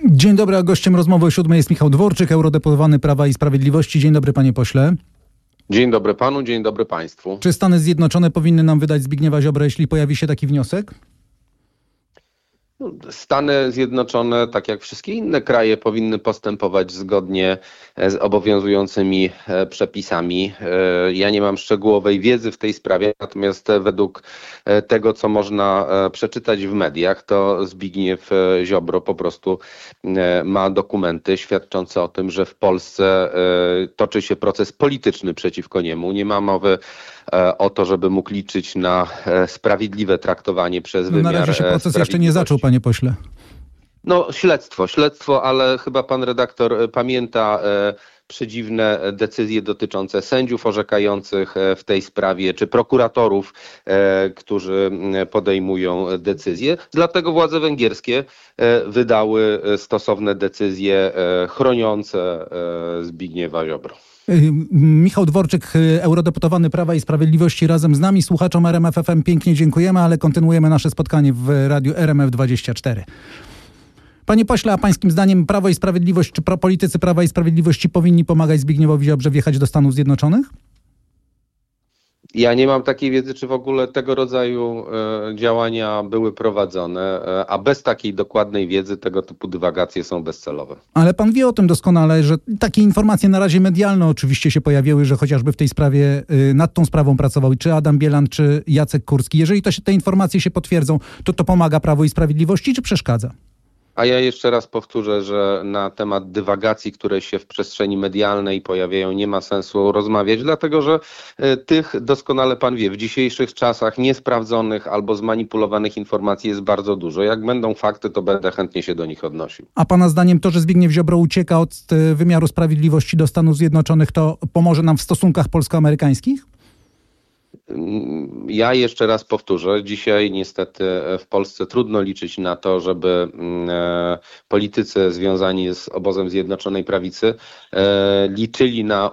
Dzień dobry, a gościem rozmowy o 7 jest Michał Dworczyk, eurodeputowany Prawa i Sprawiedliwości. Dzień dobry, panie pośle. Dzień dobry panu, dzień dobry państwu. Czy Stany Zjednoczone powinny nam wydać Zbigniewa Ziobrę, jeśli pojawi się taki wniosek? Stany Zjednoczone, tak jak wszystkie inne kraje, powinny postępować zgodnie z obowiązującymi przepisami. Ja nie mam szczegółowej wiedzy w tej sprawie, natomiast według tego, co można przeczytać w mediach, to Zbigniew Ziobro po prostu ma dokumenty świadczące o tym, że w Polsce toczy się proces polityczny przeciwko niemu. Nie ma mowy o to, żeby mógł liczyć na sprawiedliwe traktowanie przez wymiar Na razie się proces jeszcze nie zaczął, panie pośle. No śledztwo, ale chyba pan redaktor pamięta przedziwne decyzje dotyczące sędziów orzekających w tej sprawie, czy prokuratorów, którzy podejmują decyzje. Dlatego władze węgierskie wydały stosowne decyzje chroniące Zbigniewa Ziobro. Michał Dworczyk, eurodeputowany Prawa i Sprawiedliwości, razem z nami. Słuchaczom RMF FM pięknie dziękujemy, ale kontynuujemy nasze spotkanie w radiu RMF24. Panie pośle, a pańskim zdaniem Prawo i Sprawiedliwość, czy politycy Prawa i Sprawiedliwości powinni pomagać Zbigniewowi Ziobrze wjechać do Stanów Zjednoczonych? Ja nie mam takiej wiedzy, czy w ogóle tego rodzaju działania były prowadzone, a bez takiej dokładnej wiedzy tego typu dywagacje są bezcelowe. Ale pan wie o tym doskonale, że takie informacje na razie medialne oczywiście się pojawiły, że chociażby w tej sprawie, nad tą sprawą pracował czy Adam Bielan, czy Jacek Kurski. Jeżeli te informacje się potwierdzą, to pomaga Prawu i Sprawiedliwości, czy przeszkadza? A ja jeszcze raz powtórzę, że na temat dywagacji, które się w przestrzeni medialnej pojawiają, nie ma sensu rozmawiać, dlatego że tych, doskonale pan wie, w dzisiejszych czasach niesprawdzonych albo zmanipulowanych informacji jest bardzo dużo. Jak będą fakty, to będę chętnie się do nich odnosił. A pana zdaniem to, że Zbigniew Ziobro ucieka od wymiaru sprawiedliwości do Stanów Zjednoczonych, to pomoże nam w stosunkach polsko-amerykańskich? Ja jeszcze raz powtórzę, dzisiaj niestety w Polsce trudno liczyć na to, żeby politycy związani z obozem Zjednoczonej Prawicy liczyli na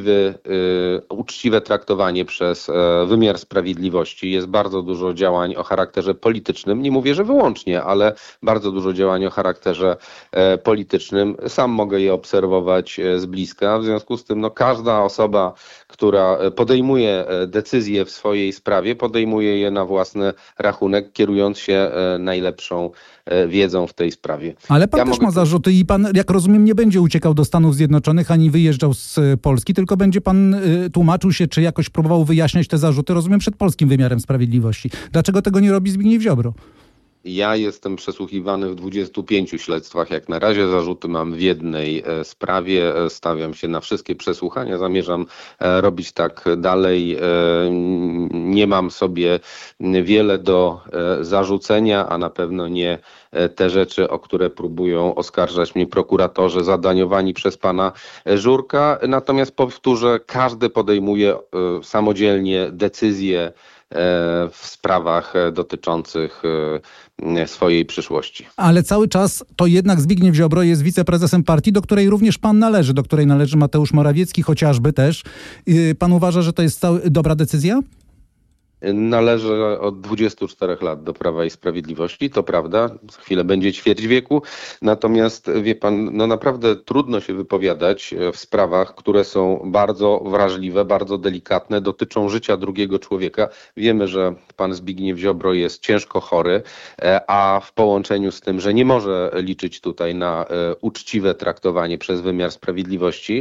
uczciwe traktowanie przez wymiar sprawiedliwości. Jest bardzo dużo działań o charakterze politycznym, nie mówię, że wyłącznie, ale bardzo dużo działań o charakterze politycznym. Sam mogę je obserwować z bliska, w związku z tym każda osoba, która podejmuje decyzje w swojej sprawie, podejmuje je na własny rachunek, kierując się najlepszą wiedzą w tej sprawie. Ale pan też ma zarzuty i pan, jak rozumiem, nie będzie uciekał do Stanów Zjednoczonych ani wyjeżdżał z Polski, tylko będzie pan tłumaczył się, czy jakoś próbował wyjaśniać te zarzuty, rozumiem, przed polskim wymiarem sprawiedliwości. Dlaczego tego nie robi Zbigniew Ziobro? Ja jestem przesłuchiwany w 25 śledztwach. Jak na razie zarzuty mam w jednej sprawie. Stawiam się na wszystkie przesłuchania. Zamierzam robić tak dalej. Nie mam sobie wiele do zarzucenia, a na pewno nie te rzeczy, o które próbują oskarżać mnie prokuratorzy zadaniowani przez pana Żurka. Natomiast powtórzę, każdy podejmuje samodzielnie decyzje w sprawach dotyczących swojej przyszłości. Ale cały czas to jednak Zbigniew Ziobro jest wiceprezesem partii, do której również pan należy, do której należy Mateusz Morawiecki chociażby też. Pan uważa, że to jest dobra decyzja? Należę od 24 lat do Prawa i Sprawiedliwości, to prawda, za chwilę będzie ćwierć wieku, natomiast wie pan, naprawdę trudno się wypowiadać w sprawach, które są bardzo wrażliwe, bardzo delikatne, dotyczą życia drugiego człowieka. Wiemy, że pan Zbigniew Ziobro jest ciężko chory, a w połączeniu z tym, że nie może liczyć tutaj na uczciwe traktowanie przez wymiar sprawiedliwości,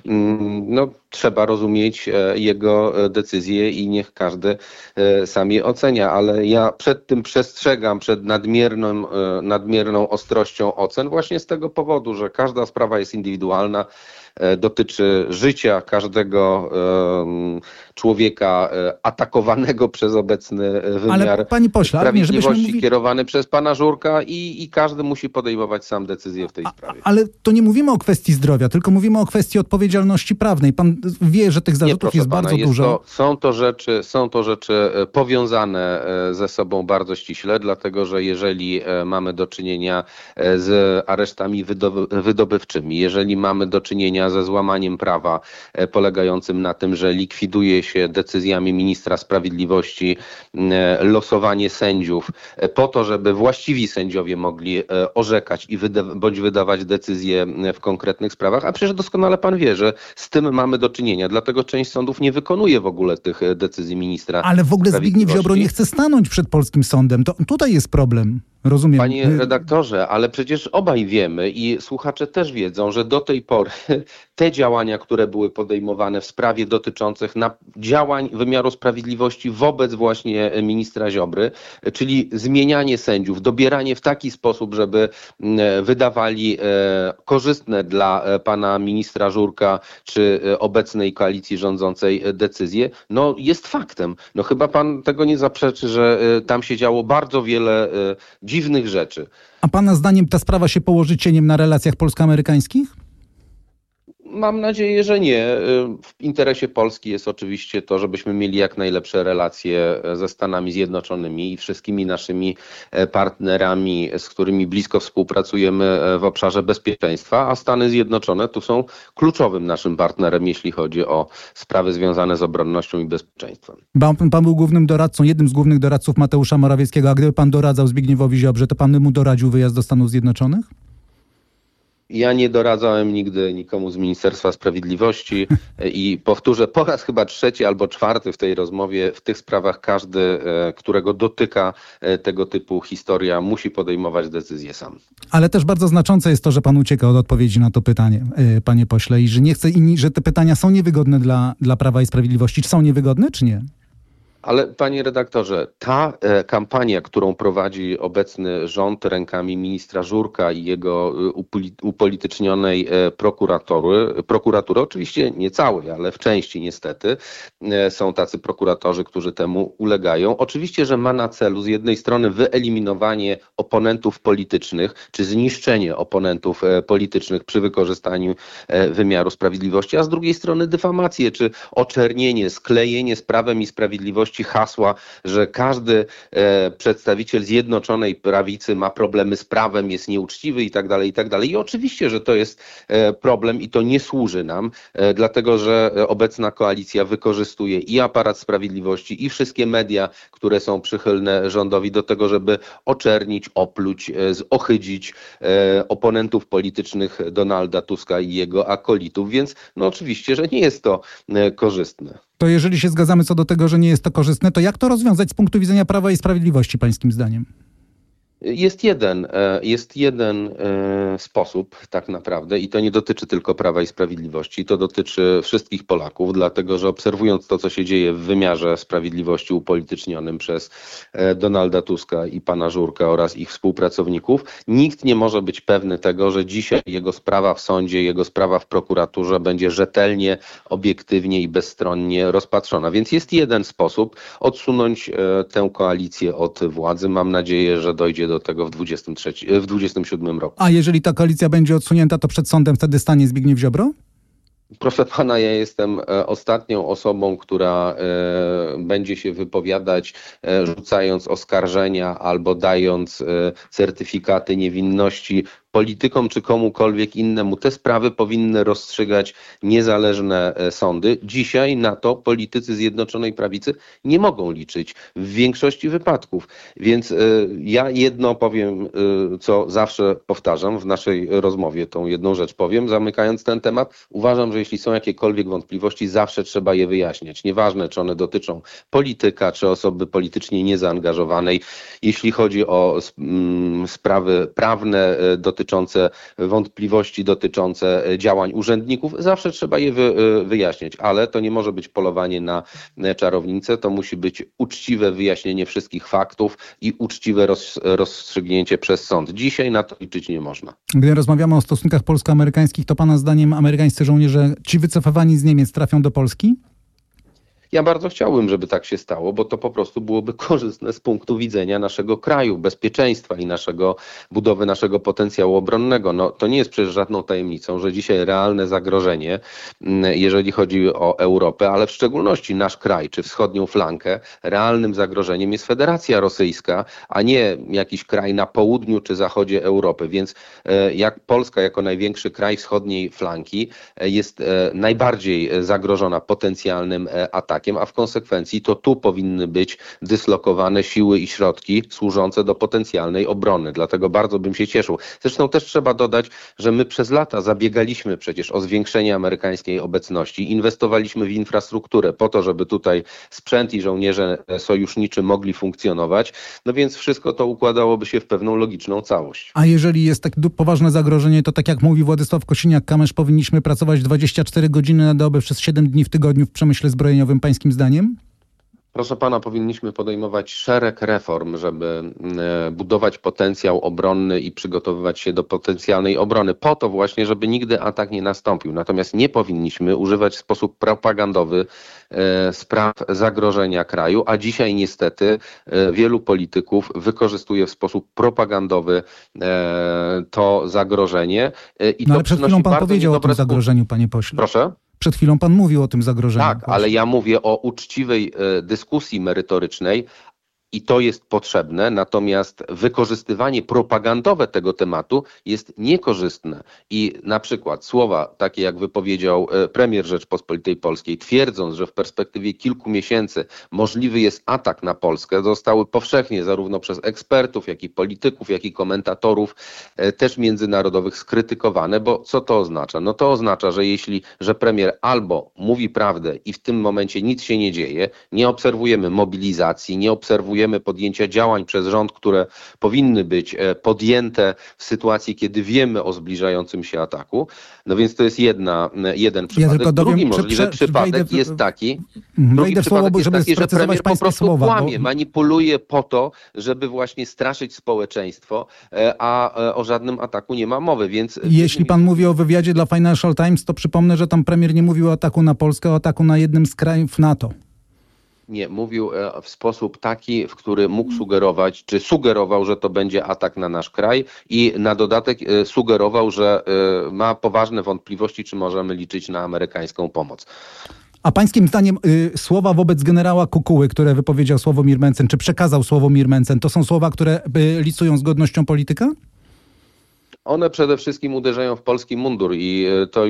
trzeba rozumieć jego decyzje i niech każdy sam je ocenia, ale ja przed tym przestrzegam, przed nadmierną ostrością ocen właśnie z tego powodu, że każda sprawa jest indywidualna, dotyczy życia każdego człowieka atakowanego przez obecny wymiar sprawiedliwości kierowany przez pana Żurka i każdy musi podejmować sam decyzję w tej sprawie. Ale to nie mówimy o kwestii zdrowia, tylko mówimy o kwestii odpowiedzialności prawnej. Pan wie, że tych zarzutów jest bardzo dużo. Są to rzeczy powiązane ze sobą bardzo ściśle, dlatego że jeżeli mamy do czynienia z aresztami wydobywczymi, jeżeli mamy do czynienia czynienia ze złamaniem prawa polegającym na tym, że likwiduje się decyzjami ministra sprawiedliwości losowanie sędziów po to, żeby właściwi sędziowie mogli orzekać i bądź wydawać decyzje w konkretnych sprawach, a przecież doskonale pan wie, że z tym mamy do czynienia, dlatego część sądów nie wykonuje w ogóle tych decyzji ministra Ale w ogóle Zbigniew Ziobro nie chce stanąć przed polskim sądem. To tutaj jest problem. Rozumiem. Panie redaktorze, ale przecież obaj wiemy i słuchacze też wiedzą, że do tej pory te działania, które były podejmowane w sprawie dotyczących działań wymiaru sprawiedliwości wobec właśnie ministra Ziobry, czyli zmienianie sędziów, dobieranie w taki sposób, żeby wydawali korzystne dla pana ministra Żurka czy obecnej koalicji rządzącej decyzje, no jest faktem. No chyba pan tego nie zaprzeczy, że tam się działo bardzo wiele dziwnych rzeczy. A pana zdaniem ta sprawa się położy cieniem na relacjach polsko-amerykańskich? Mam nadzieję, że nie. W interesie Polski jest oczywiście to, żebyśmy mieli jak najlepsze relacje ze Stanami Zjednoczonymi i wszystkimi naszymi partnerami, z którymi blisko współpracujemy w obszarze bezpieczeństwa, a Stany Zjednoczone tu są kluczowym naszym partnerem, jeśli chodzi o sprawy związane z obronnością i bezpieczeństwem. Pan był głównym doradcą, jednym z głównych doradców Mateusza Morawieckiego, a gdyby pan doradzał Zbigniewowi Ziobrze, to pan by mu doradził wyjazd do Stanów Zjednoczonych? Ja nie doradzałem nigdy nikomu z Ministerstwa Sprawiedliwości i powtórzę po raz chyba 3. albo 4. w tej rozmowie, w tych sprawach każdy, którego dotyka tego typu historia, musi podejmować decyzję sam. Ale też bardzo znaczące jest to, że pan ucieka od odpowiedzi na to pytanie, panie pośle, i że nie chce, że te pytania są niewygodne dla Prawa i Sprawiedliwości. Czy są niewygodne, czy nie? Ale panie redaktorze, ta kampania, którą prowadzi obecny rząd rękami ministra Żurka i jego upolitycznionej prokuratury, oczywiście nie całej, ale w części niestety, są tacy prokuratorzy, którzy temu ulegają. Oczywiście, że ma na celu z jednej strony wyeliminowanie oponentów politycznych, czy zniszczenie oponentów politycznych przy wykorzystaniu wymiaru sprawiedliwości, a z drugiej strony dyfamację, czy oczernienie, sklejenie z Prawem i Sprawiedliwości hasła, że każdy przedstawiciel Zjednoczonej Prawicy ma problemy z prawem, jest nieuczciwy i tak dalej, i tak dalej. I oczywiście, że to jest problem i to nie służy nam, dlatego że obecna koalicja wykorzystuje i aparat sprawiedliwości, i wszystkie media, które są przychylne rządowi do tego, żeby oczernić, opluć, zohydzić oponentów politycznych Donalda Tuska i jego akolitów, więc no oczywiście, że nie jest to korzystne. To jeżeli się zgadzamy co do tego, że nie jest to korzystne, to jak to rozwiązać z punktu widzenia Prawa i Sprawiedliwości, pańskim zdaniem? Jest jeden sposób tak naprawdę i to nie dotyczy tylko Prawa i Sprawiedliwości, to dotyczy wszystkich Polaków, dlatego że obserwując to, co się dzieje w wymiarze sprawiedliwości upolitycznionym przez Donalda Tuska i pana Żurka oraz ich współpracowników, nikt nie może być pewny tego, że dzisiaj jego sprawa w sądzie, jego sprawa w prokuraturze będzie rzetelnie, obiektywnie i bezstronnie rozpatrzona. Więc jest jeden sposób odsunąć tę koalicję od władzy. Mam nadzieję, że dojdzie do tego w 2027 roku. A jeżeli ta koalicja będzie odsunięta, to przed sądem wtedy stanie Zbigniew Ziobro? Proszę pana, ja jestem ostatnią osobą, która będzie się wypowiadać, rzucając oskarżenia albo dając certyfikaty niewinności politykom czy komukolwiek innemu. Te sprawy powinny rozstrzygać niezależne sądy. Dzisiaj na to politycy Zjednoczonej Prawicy nie mogą liczyć w większości wypadków. Więc ja jedno powiem, co zawsze powtarzam w naszej rozmowie, tą jedną rzecz powiem, zamykając ten temat. Uważam, że jeśli są jakiekolwiek wątpliwości, zawsze trzeba je wyjaśniać. Nieważne, czy one dotyczą polityka, czy osoby politycznie niezaangażowanej. Jeśli chodzi o sprawy prawne dotyczące wątpliwości dotyczące działań urzędników, zawsze trzeba je wyjaśniać, ale to nie może być polowanie na czarownicę, to musi być uczciwe wyjaśnienie wszystkich faktów i uczciwe rozstrzygnięcie przez sąd. Dzisiaj na to liczyć nie można. Gdy rozmawiamy o stosunkach polsko-amerykańskich, to pana zdaniem amerykańscy żołnierze, ci wycofywani z Niemiec, trafią do Polski? Ja bardzo chciałbym, żeby tak się stało, bo to po prostu byłoby korzystne z punktu widzenia naszego kraju, bezpieczeństwa i budowy naszego potencjału obronnego. No, to nie jest przecież żadną tajemnicą, że dzisiaj realne zagrożenie, jeżeli chodzi o Europę, ale w szczególności nasz kraj, czy wschodnią flankę, realnym zagrożeniem jest Federacja Rosyjska, a nie jakiś kraj na południu czy zachodzie Europy. Więc jak Polska jako największy kraj wschodniej flanki jest najbardziej zagrożona potencjalnym atakiem, a w konsekwencji to tu powinny być dyslokowane siły i środki służące do potencjalnej obrony. Dlatego bardzo bym się cieszył. Zresztą też trzeba dodać, że my przez lata zabiegaliśmy przecież o zwiększenie amerykańskiej obecności, inwestowaliśmy w infrastrukturę po to, żeby tutaj sprzęt i żołnierze sojuszniczy mogli funkcjonować, no więc wszystko to układałoby się w pewną logiczną całość. A jeżeli jest tak poważne zagrożenie, to tak jak mówi Władysław Kosiniak-Kamysz, powinniśmy pracować 24 godziny na dobę przez 7 dni w tygodniu w przemyśle zbrojeniowym, pańskim zdaniem? Proszę pana, powinniśmy podejmować szereg reform, żeby budować potencjał obronny i przygotowywać się do potencjalnej obrony, po to właśnie, żeby nigdy atak nie nastąpił. Natomiast nie powinniśmy używać w sposób propagandowy spraw zagrożenia kraju, a dzisiaj niestety wielu polityków wykorzystuje w sposób propagandowy to zagrożenie. Ale przed chwilą pan powiedział o tym zagrożeniu, panie pośle. Proszę? Przed chwilą pan mówił o tym zagrożeniu. Tak, ale ja mówię o uczciwej dyskusji merytorycznej i to jest potrzebne, natomiast wykorzystywanie propagandowe tego tematu jest niekorzystne. I na przykład słowa takie, jak wypowiedział premier Rzeczpospolitej Polskiej, twierdząc, że w perspektywie kilku miesięcy możliwy jest atak na Polskę, zostały powszechnie zarówno przez ekspertów, jak i polityków, jak i komentatorów też międzynarodowych skrytykowane, bo co to oznacza? No to oznacza, że premier albo mówi prawdę i w tym momencie nic się nie dzieje, nie obserwujemy mobilizacji, nie obserwujemy podjęcia działań przez rząd, które powinny być podjęte w sytuacji, kiedy wiemy o zbliżającym się ataku. No więc to jest jeden przypadek. Drugi możliwy przypadek jest taki, że premier po prostu kłamie, manipuluje po to, żeby właśnie straszyć społeczeństwo, a o żadnym ataku nie ma mowy. Więc jeśli pan mówi o wywiadzie dla Financial Times, to przypomnę, że tam premier nie mówił o ataku na Polskę, o ataku na jednym z krajów NATO. Nie, mówił w sposób taki, w który mógł sugerować, czy sugerował, że to będzie atak na nasz kraj i na dodatek sugerował, że ma poważne wątpliwości, czy możemy liczyć na amerykańską pomoc. A pańskim zdaniem słowa wobec generała Kukuły, które wypowiedział Sławomir Mencen, czy przekazał Sławomir Mencen, to są słowa, które licują z godnością polityka? One przede wszystkim uderzają w polski mundur i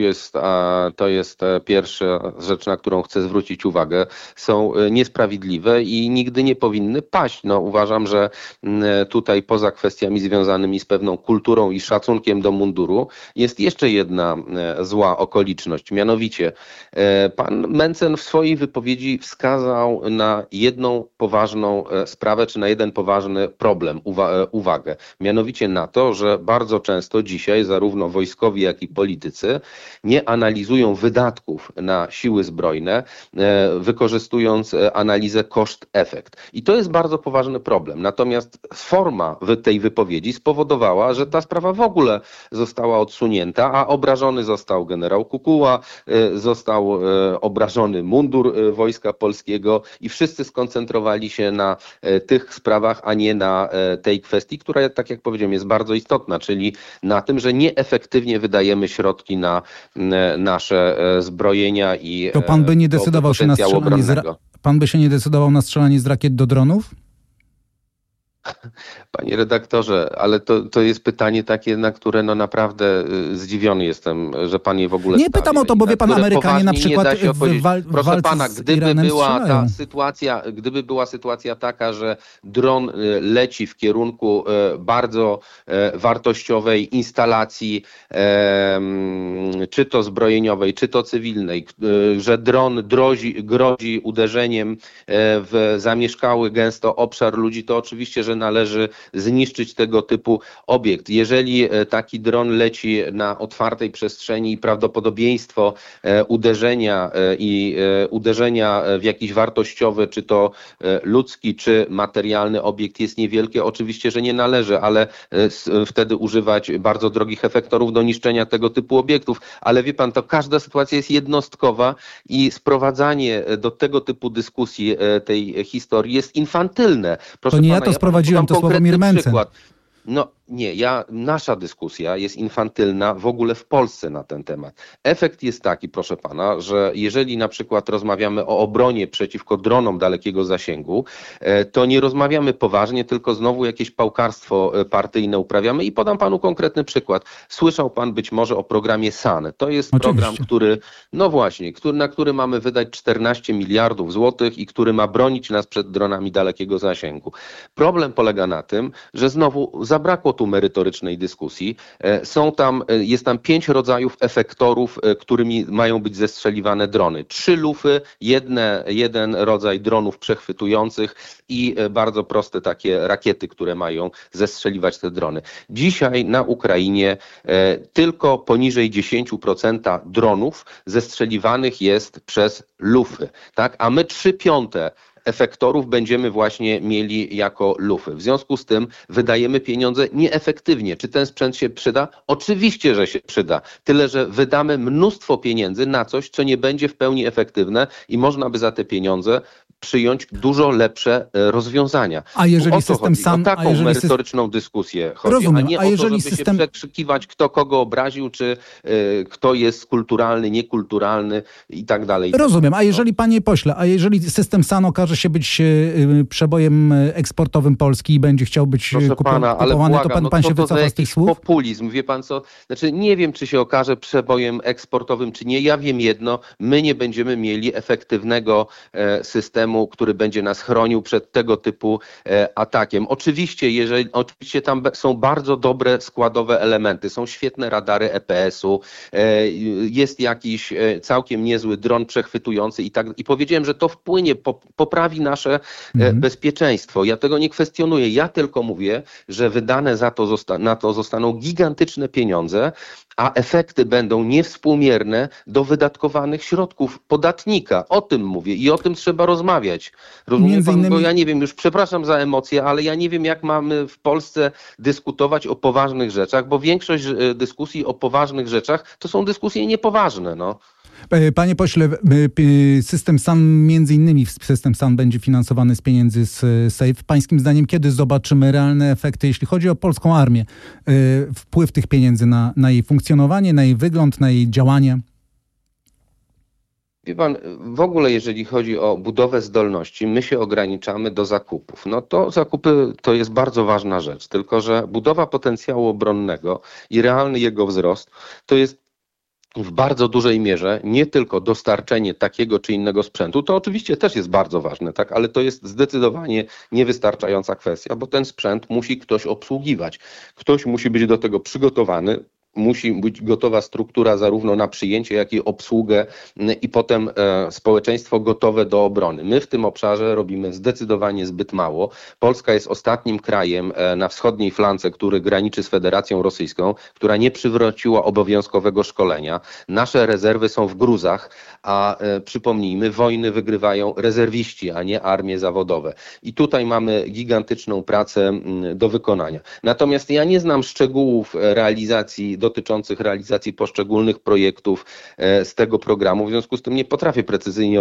to jest pierwsza rzecz, na którą chcę zwrócić uwagę. Są niesprawiedliwe i nigdy nie powinny paść. No, uważam, że tutaj poza kwestiami związanymi z pewną kulturą i szacunkiem do munduru jest jeszcze jedna zła okoliczność. Mianowicie pan Mencen w swojej wypowiedzi wskazał na jedną poważną sprawę, czy na jeden poważny problem, uwagę. Mianowicie na to, że bardzo często dzisiaj zarówno wojskowi, jak i politycy nie analizują wydatków na siły zbrojne, wykorzystując analizę koszt-efekt. I to jest bardzo poważny problem. Natomiast forma tej wypowiedzi spowodowała, że ta sprawa w ogóle została odsunięta, a obrażony został generał Kukuła, został obrażony mundur Wojska Polskiego i wszyscy skoncentrowali się na tych sprawach, a nie na tej kwestii, która, tak jak powiedziałem, jest bardzo istotna, czyli na tym, że nieefektywnie wydajemy środki na nasze zbrojenia i to pan by nie decydował się na strzelanie pan by się nie decydował na strzelanie z rakiet do dronów? Panie redaktorze, ale to jest pytanie takie, na które no naprawdę zdziwiony jestem, że pan je w ogóle nie pytam o to, bo wie pan, Amerykanie na przykład proszę pana, gdyby była sytuacja taka, że dron leci w kierunku bardzo wartościowej instalacji, czy to zbrojeniowej, czy to cywilnej, że dron grozi uderzeniem w zamieszkały gęsto obszar ludzi, to oczywiście, że że należy zniszczyć tego typu obiekt. Jeżeli taki dron leci na otwartej przestrzeni i prawdopodobieństwo uderzenia w jakiś wartościowy, czy to ludzki, czy materialny obiekt jest niewielkie, oczywiście, że nie należy, ale wtedy używać bardzo drogich efektorów do niszczenia tego typu obiektów. Ale wie pan, to każda sytuacja jest jednostkowa i sprowadzanie do tego typu dyskusji tej historii jest infantylne. Proszę to nie pana, ja to sprowadziłem, to Sławomir Mencen. No nie, nasza dyskusja jest infantylna w ogóle w Polsce na ten temat. Efekt jest taki, proszę pana, że jeżeli na przykład rozmawiamy o obronie przeciwko dronom dalekiego zasięgu, to nie rozmawiamy poważnie, tylko znowu jakieś pałkarstwo partyjne uprawiamy i podam panu konkretny przykład. Słyszał pan być może o programie SAN. To jest program, na który mamy wydać 14 miliardów złotych i który ma bronić nas przed dronami dalekiego zasięgu. Problem polega na tym, że znowu zabrakło tu merytorycznej dyskusji. Jest tam 5 rodzajów efektorów, którymi mają być zestrzeliwane drony. 3 lufy, jeden rodzaj dronów przechwytujących i bardzo proste takie rakiety, które mają zestrzeliwać te drony. Dzisiaj na Ukrainie tylko poniżej 10% dronów zestrzeliwanych jest przez lufy, tak? A my 3/5 efektorów będziemy właśnie mieli jako lufy. W związku z tym wydajemy pieniądze nieefektywnie. Czy ten sprzęt się przyda? Oczywiście, że się przyda. Tyle, że wydamy mnóstwo pieniędzy na coś, co nie będzie w pełni efektywne i można by za te pieniądze przyjąć dużo lepsze rozwiązania. A jeżeli system SAN... O taką merytoryczną dyskusję chodzi, rozumiem, a nie o to, żeby się przekrzykiwać, kto kogo obraził, czy kto jest kulturalny, niekulturalny i tak dalej. Rozumiem, a jeżeli system SAN okaże się być przebojem eksportowym Polski i będzie chciał być kupowany, to pan się wycofa z tych słów? Populizm, wie pan co? Znaczy nie wiem, czy się okaże przebojem eksportowym, czy nie. Ja wiem jedno, my nie będziemy mieli efektywnego systemu, który będzie nas chronił przed tego typu atakiem. Oczywiście tam są bardzo dobre składowe elementy, są świetne radary EPS-u, jest jakiś całkiem niezły dron przechwytujący i powiedziałem, że to wpłynie, poprawi nasze bezpieczeństwo. Ja tego nie kwestionuję, ja tylko mówię, że wydane na to zostaną gigantyczne pieniądze, a efekty będą niewspółmierne do wydatkowanych środków podatnika. O tym mówię i o tym trzeba rozmawiać. Rozumie pan? Bo ja nie wiem, już przepraszam za emocje, ale ja nie wiem, jak mamy w Polsce dyskutować o poważnych rzeczach, bo większość dyskusji o poważnych rzeczach to są dyskusje niepoważne. No. Panie pośle, system SAN, między innymi system SAN będzie finansowany z pieniędzy z SAFE. Pańskim zdaniem, kiedy zobaczymy realne efekty, jeśli chodzi o polską armię, wpływ tych pieniędzy na jej funkcjonowanie, na jej wygląd, na jej działanie? Wie pan, w ogóle jeżeli chodzi o budowę zdolności, my się ograniczamy do zakupów. No to zakupy to jest bardzo ważna rzecz, tylko że budowa potencjału obronnego i realny jego wzrost to jest w bardzo dużej mierze nie tylko dostarczenie takiego czy innego sprzętu, to oczywiście też jest bardzo ważne, tak, ale to jest zdecydowanie niewystarczająca kwestia, bo ten sprzęt musi ktoś obsługiwać. Ktoś musi być do tego przygotowany. Musi być gotowa struktura zarówno na przyjęcie, jak i obsługę i potem społeczeństwo gotowe do obrony. My w tym obszarze robimy zdecydowanie zbyt mało. Polska jest ostatnim krajem na wschodniej flance, który graniczy z Federacją Rosyjską, która nie przywróciła obowiązkowego szkolenia. Nasze rezerwy są w gruzach, a przypomnijmy, wojny wygrywają rezerwiści, a nie armie zawodowe. I tutaj mamy gigantyczną pracę do wykonania. Natomiast ja nie znam szczegółów dotyczących realizacji poszczególnych projektów z tego programu. W związku z tym nie potrafię precyzyjnie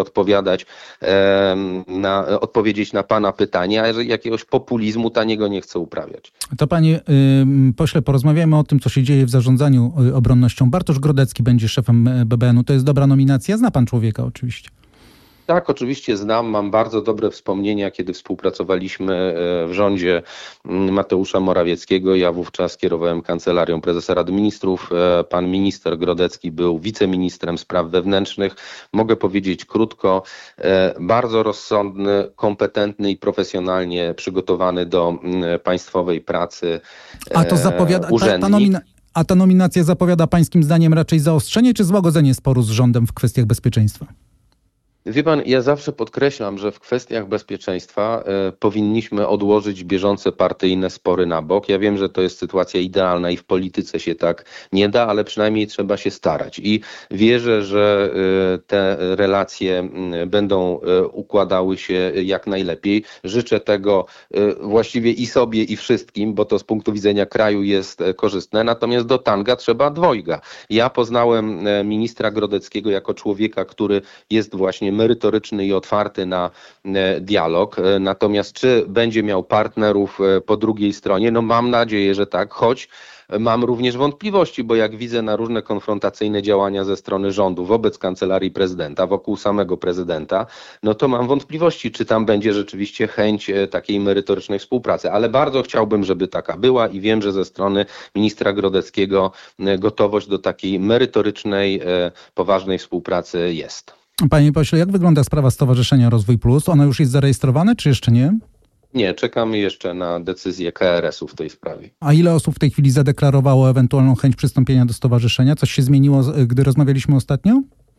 odpowiedzieć na pana pytanie, a jakiegoś populizmu taniego nie chcę uprawiać. To panie pośle, porozmawiajmy o tym, co się dzieje w zarządzaniu obronnością. Bartosz Grodecki będzie szefem BBN-u. To jest dobra nominacja? Zna pan człowieka oczywiście. Tak, oczywiście znam. Mam bardzo dobre wspomnienia, kiedy współpracowaliśmy w rządzie Mateusza Morawieckiego. Ja wówczas kierowałem Kancelarią Prezesa Rady Ministrów. Pan minister Grodecki był wiceministrem spraw wewnętrznych. Mogę powiedzieć krótko, bardzo rozsądny, kompetentny i profesjonalnie przygotowany do państwowej pracy urzędnik. A ta nominacja zapowiada pańskim zdaniem raczej zaostrzenie czy złagodzenie sporu z rządem w kwestiach bezpieczeństwa? Wie pan, ja zawsze podkreślam, że w kwestiach bezpieczeństwa powinniśmy odłożyć bieżące partyjne spory na bok. Ja wiem, że to jest sytuacja idealna i w polityce się tak nie da, ale przynajmniej trzeba się starać. I wierzę, że te relacje będą układały się jak najlepiej. Życzę tego właściwie i sobie, i wszystkim, bo to z punktu widzenia kraju jest korzystne. Natomiast do tanga trzeba dwojga. Ja poznałem ministra Grodeckiego jako człowieka, który jest właśnie merytoryczny i otwarty na dialog. Natomiast czy będzie miał partnerów po drugiej stronie? No mam nadzieję, że tak, choć mam również wątpliwości, bo jak widzę na różne konfrontacyjne działania ze strony rządu wobec kancelarii prezydenta, wokół samego prezydenta, no to mam wątpliwości, czy tam będzie rzeczywiście chęć takiej merytorycznej współpracy. Ale bardzo chciałbym, żeby taka była i wiem, że ze strony ministra Grodeckiego gotowość do takiej merytorycznej, poważnej współpracy jest. Panie pośle, jak wygląda sprawa Stowarzyszenia Rozwój Plus? Ono już jest zarejestrowane, czy jeszcze nie? Nie, czekamy jeszcze na decyzję KRS-u w tej sprawie. A ile osób w tej chwili zadeklarowało ewentualną chęć przystąpienia do stowarzyszenia? Coś się zmieniło, gdy rozmawialiśmy ostatnio?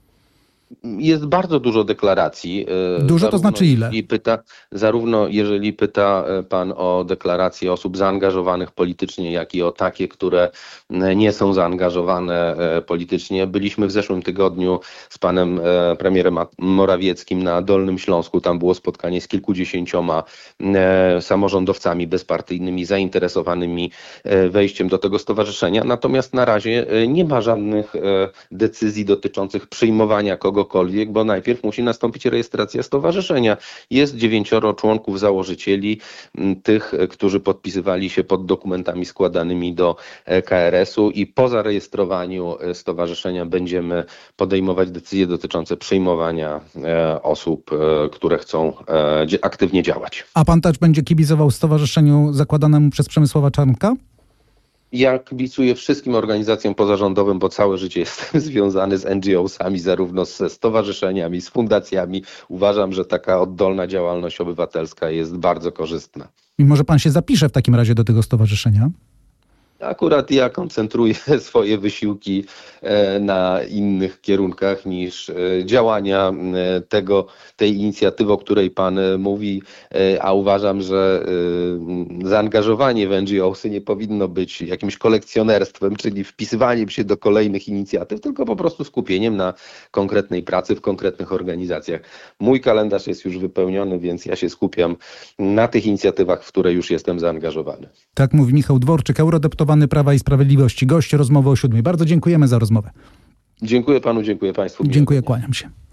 Jest bardzo dużo deklaracji. Dużo to znaczy ile? Zarówno jeżeli pyta pan o deklaracje osób zaangażowanych politycznie, jak i o takie, które nie są zaangażowane politycznie. Byliśmy w zeszłym tygodniu z panem premierem Morawieckim na Dolnym Śląsku. Tam było spotkanie z kilkudziesięcioma samorządowcami bezpartyjnymi zainteresowanymi wejściem do tego stowarzyszenia. Natomiast na razie nie ma żadnych decyzji dotyczących przyjmowania kogokolwiek, bo najpierw musi nastąpić rejestracja stowarzyszenia. Jest 9 członków założycieli, tych, którzy podpisywali się pod dokumentami składanymi do KRS-u i po zarejestrowaniu stowarzyszenia będziemy podejmować decyzje dotyczące przyjmowania osób, które chcą aktywnie działać. A pan też będzie kibicował stowarzyszeniu zakładanemu przez Przemysława Czarnka? Ja kibicuję wszystkim organizacjom pozarządowym, bo całe życie jestem związany z NGO-sami, zarówno ze stowarzyszeniami, z fundacjami. Uważam, że taka oddolna działalność obywatelska jest bardzo korzystna. I może pan się zapisze w takim razie do tego stowarzyszenia? Akurat ja koncentruję swoje wysiłki na innych kierunkach niż działania tej inicjatywy, o której pan mówi, a uważam, że zaangażowanie w NGO-sy nie powinno być jakimś kolekcjonerstwem, czyli wpisywaniem się do kolejnych inicjatyw, tylko po prostu skupieniem na konkretnej pracy w konkretnych organizacjach. Mój kalendarz jest już wypełniony, więc ja się skupiam na tych inicjatywach, w które już jestem zaangażowany. Tak mówi Michał Dworczyk, eurodeputowany Prawa i Sprawiedliwości, gość rozmowy o 7:00. Bardzo dziękujemy za rozmowę. Dziękuję panu, dziękuję państwu. Dziękuję, kłaniam się.